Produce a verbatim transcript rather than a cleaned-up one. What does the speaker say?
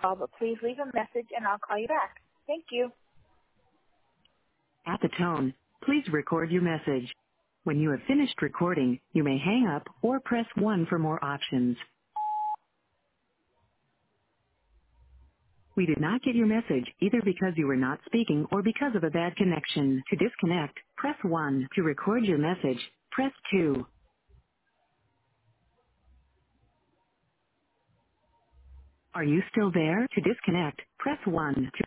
call, but please leave a message and I'll call you back. Thank you. At the tone, please record your message. When you have finished recording, you may hang up or press one for more options. We did not get your message either because you were not speaking or because of a bad connection. To disconnect, press one. To record your message, press two. Are you still there? To disconnect, press one. To